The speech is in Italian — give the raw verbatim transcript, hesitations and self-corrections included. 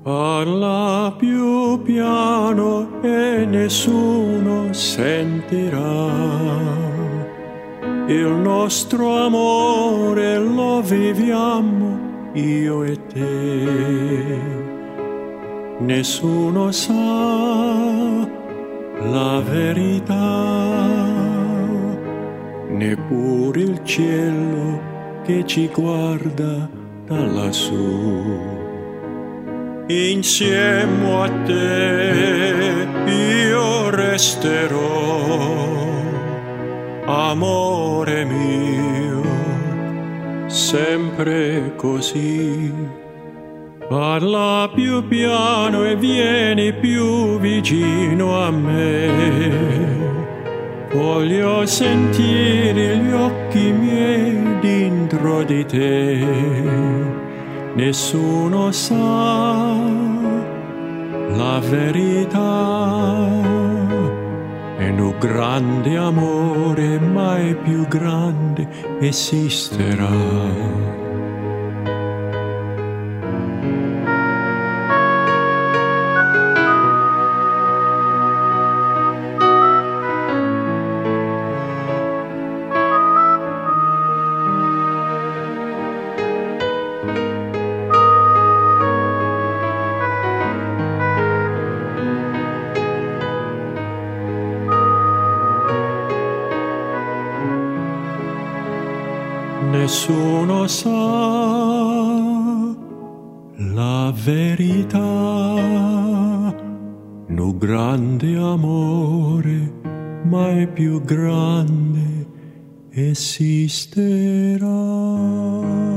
Parla più piano e nessuno sentirà. Il nostro amore lo viviamo io e te. Nessuno sa la verità, neppure il cielo che ci guarda da lassù. Insieme a te io resterò, amore mio, sempre così. Parla più piano e vieni più vicino a me. Voglio sentire gli occhi miei dentro di te. Nessuno sa la verità. E un grande amore mai più grande esisterà. Nessuno sa la verità, no grande amore mai più grande esisterà.